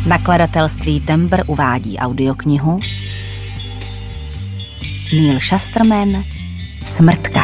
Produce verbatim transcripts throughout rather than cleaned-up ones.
Nakladatelství Tembr uvádí audioknihu Neil Shusterman Smrtka.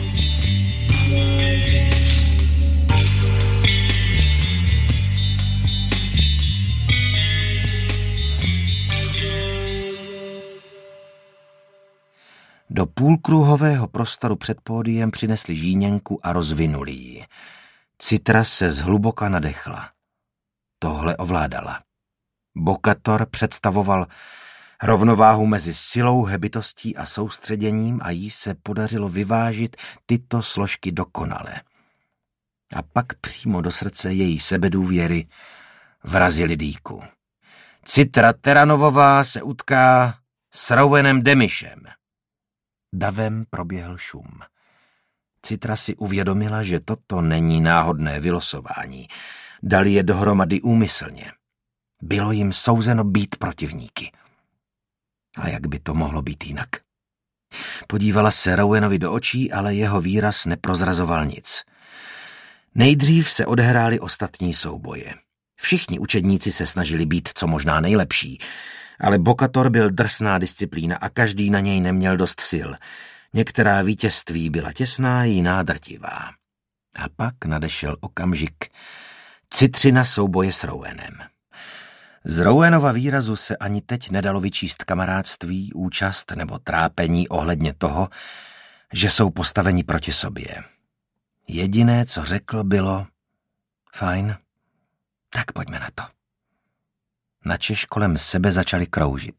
Do půlkruhového prostoru před pódiem přinesli žíněnku a rozvinuli ji. Citra se zhluboka nadechla. Tohle ovládala. Bokator představoval rovnováhu mezi silou, hebitostí a soustředěním a jí se podařilo vyvážit tyto složky dokonale. A pak přímo do srdce její sebedůvěry vrazili dýku. Citra Teranovová se utká s Rowanem Demišem. Davem proběhl šum. Citra si uvědomila, že toto není náhodné vylosování. Dali je dohromady úmyslně. Bylo jim souzeno být protivníky. A jak by to mohlo být jinak? Podívala se Rowanovi do očí, ale jeho výraz neprozrazoval nic. Nejdřív se odehrály ostatní souboje. Všichni učedníci se snažili být co možná nejlepší, ale Bokator byl drsná disciplína a každý na něj neměl dost sil. Některá vítězství byla těsná, jiná drtivá. A pak nadešel okamžik Citřina souboje s Rowanem. Z Rowanova výrazu se ani teď nedalo vyčíst kamarádství, účast nebo trápení ohledně toho, že jsou postaveni proti sobě. Jediné, co řekl, bylo fajn, tak pojďme na to. Načež kolem sebe začali kroužit.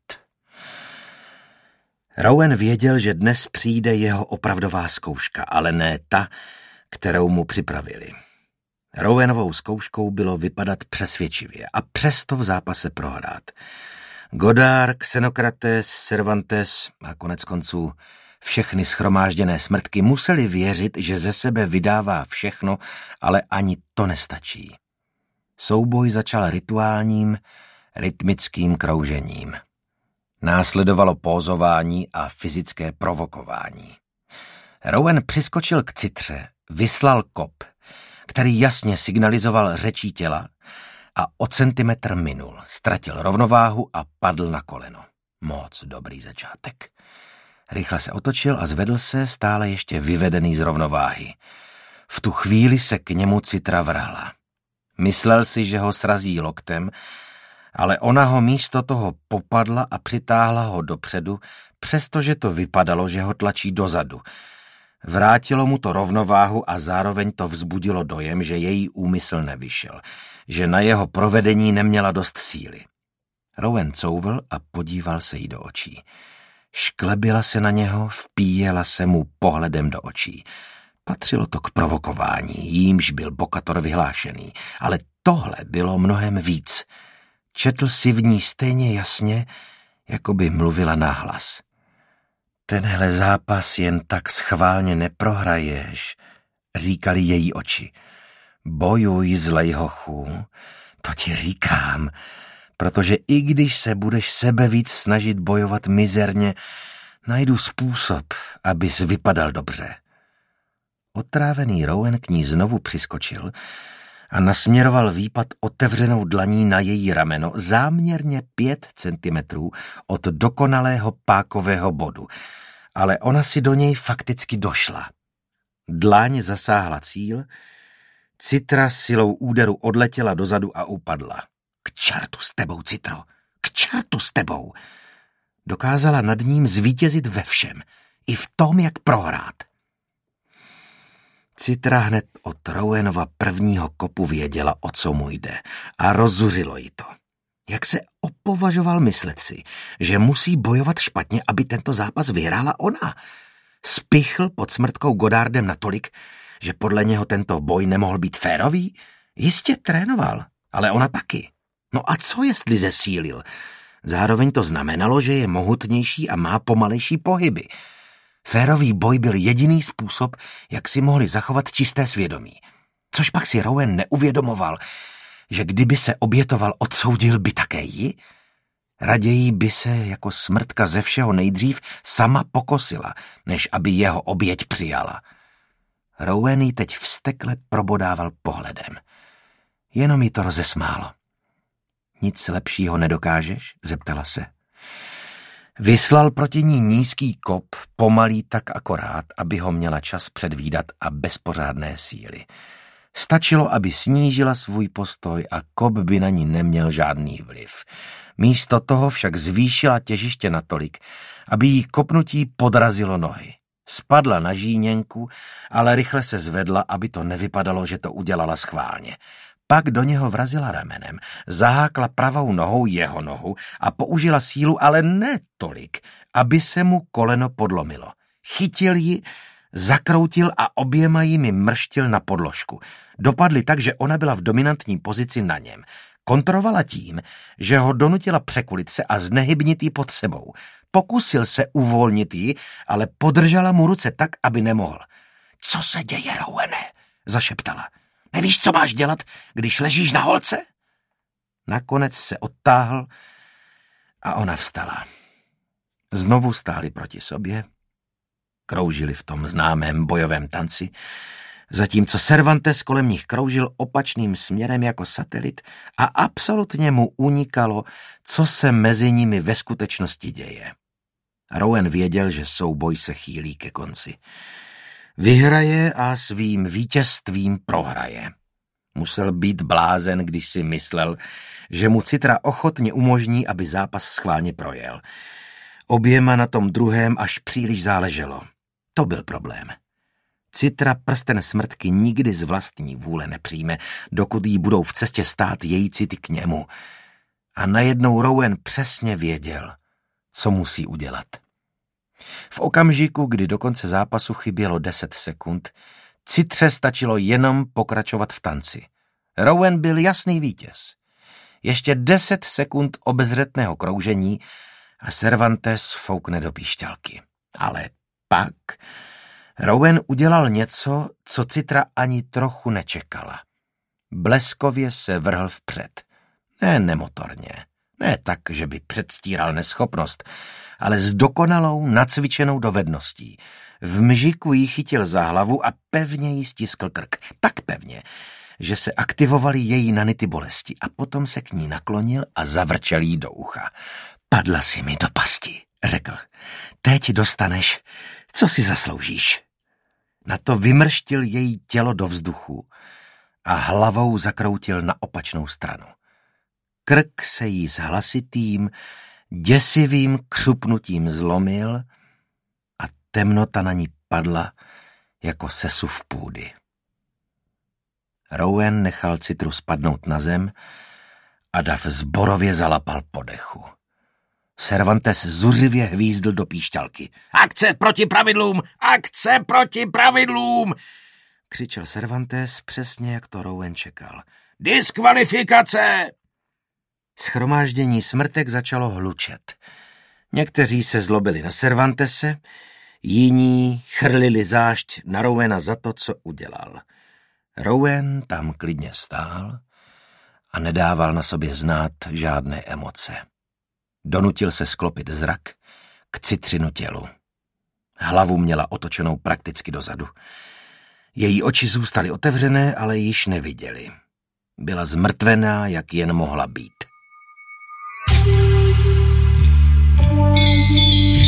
Rowan věděl, že dnes přijde jeho opravdová zkouška, ale ne ta, kterou mu připravili. Rowanovou zkouškou bylo vypadat přesvědčivě a přesto v zápase prohrát. Godard, Xenokrates, Cervantes a konec konců všechny shromážděné smrtky museli věřit, že ze sebe vydává všechno, ale ani to nestačí. Souboj začal rituálním, rytmickým kroužením. Následovalo pózování a fyzické provokování. Rowan přiskočil k Citře, vyslal kop, který jasně signalizoval řečí těla a o centimetr minul. Ztratil rovnováhu a padl na koleno. Moc dobrý začátek. Rychle se otočil a zvedl se, stále ještě vyvedený z rovnováhy. V tu chvíli se k němu Citra vrhla. Myslel si, že ho srazí loktem, ale ona ho místo toho popadla a přitáhla ho dopředu, přestože to vypadalo, že ho tlačí dozadu. Vrátilo mu to rovnováhu a zároveň to vzbudilo dojem, že její úmysl nevyšel, že na jeho provedení neměla dost síly. Rowan couvl a podíval se jí do očí. Šklebila se na něho, vpíjela se mu pohledem do očí. Patřilo to k provokování, jímž byl Bokator vyhlášený, ale tohle bylo mnohem víc. Četl si v ní stejně jasně, jako by mluvila nahlas. Tenhle zápas jen tak schválně neprohraješ, říkali její oči. Bojuj, zlej hochu, to ti říkám, protože i když se budeš sebe víc snažit bojovat mizerně, najdu způsob, abys vypadal dobře. Otrávený Rowan k ní znovu přiskočil a nasměroval výpad otevřenou dlaní na její rameno záměrně pět centimetrů od dokonalého pákového bodu, ale ona si do něj fakticky došla. Dlaň zasáhla cíl, Citra silou úderu odletěla dozadu a upadla. K čertu s tebou, Citro, k čertu s tebou. Dokázala nad ním zvítězit ve všem, i v tom, jak prohrát. Citra hned od Rowanova prvního kopu věděla, o co mu jde, a rozzuřilo jí to. Jak se opovažoval myslet si, že musí bojovat špatně, aby tento zápas vyhrála ona. Spichl pod smrtkou Godardem natolik, že podle něho tento boj nemohl být férový? Jistě trénoval, ale ona taky. No a co jestli zesílil? Zároveň to znamenalo, že je mohutnější a má pomalejší pohyby. Férový boj byl jediný způsob, jak si mohli zachovat čisté svědomí. Což pak si Rowan neuvědomoval, že kdyby se obětoval, odsoudil by také ji? Raději by se jako smrtka ze všeho nejdřív sama pokosila, než aby jeho oběť přijala. Rowan ji teď vztekle probodával pohledem. Jenom jí to rozesmálo. Nic lepšího nedokážeš? Zeptala se. Vyslal proti ní nízký kop, pomalý tak akorát, aby ho měla čas předvídat a bez pořádné síly. Stačilo, aby snížila svůj postoj a kop by na ní neměl žádný vliv. Místo toho však zvýšila těžiště natolik, aby jí kopnutí podrazilo nohy. Spadla na žíněnku, ale rychle se zvedla, aby to nevypadalo, že to udělala schválně. Pak do něho vrazila ramenem, zahákla pravou nohou jeho nohu a použila sílu, ale ne tolik, aby se mu koleno podlomilo. Chytil ji, zakroutil a oběma jimi mrštil na podložku. Dopadli tak, že ona byla v dominantní pozici na něm. Kontrovala tím, že ho donutila překulit se a znehybnit ji pod sebou. Pokusil se uvolnit ji, ale podržela mu ruce tak, aby nemohl. Co se děje, Rowene? Zašeptala. Nevíš, co máš dělat, když ležíš na holce? Nakonec se odtáhl a ona vstala. Znovu stáli proti sobě, kroužili v tom známém bojovém tanci, zatímco Cervantes kolem nich kroužil opačným směrem jako satelit a absolutně mu unikalo, co se mezi nimi ve skutečnosti děje. Rowan věděl, že souboj se chýlí ke konci. Vyhraje a svým vítězstvím prohraje. Musel být blázen, když si myslel, že mu Citra ochotně umožní, aby zápas schválně projel. Oběma na tom druhém až příliš záleželo. To byl problém. Citra prsten smrtky nikdy z vlastní vůle nepřijme, dokud jí budou v cestě stát její city k němu. A najednou Rowan přesně věděl, co musí udělat. V okamžiku, kdy do konce zápasu chybělo deset sekund, Citře stačilo jenom pokračovat v tanci. Rowan byl jasný vítěz. Ještě deset sekund obezřetného kroužení a Cervantes foukne do píšťalky. Ale pak Rowan udělal něco, co Citra ani trochu nečekala. Bleskově se vrhl vpřed. Ne nemotorně, ne tak, že by předstíral neschopnost, ale s dokonalou, nacvičenou dovedností. V mžiku jí chytil za hlavu a pevně jí stiskl krk. Tak pevně, že se aktivovaly její nanity bolesti a potom se k ní naklonil a zavrčel jí do ucha. Padla si mi do pasti, řekl. Teď dostaneš, co si zasloužíš. Na to vymrštil její tělo do vzduchu a hlavou zakroutil na opačnou stranu. Krk se jí s hlasitým, děsivým křupnutím zlomil a temnota na ní padla jako sesuv půdy. Rowan nechal Citru spadnout na zem a dav zborově zalapal po dechu. Cervantes zuřivě hvízdl do píšťalky. Akce proti pravidlům! Akce proti pravidlům! Křičel Cervantes přesně, jak to Rowan čekal. Diskvalifikace! Shromáždění smrtek začalo hlučet. Někteří se zlobili na Cervantese, jiní chrlili zášť na Rowena za to, co udělal. Rowan tam klidně stál a nedával na sobě znát žádné emoce. Donutil se sklopit zrak k Citřinu tělu. Hlavu měla otočenou prakticky dozadu. Její oči zůstaly otevřené, ale již neviděli. Byla zmrtvená, jak jen mohla být.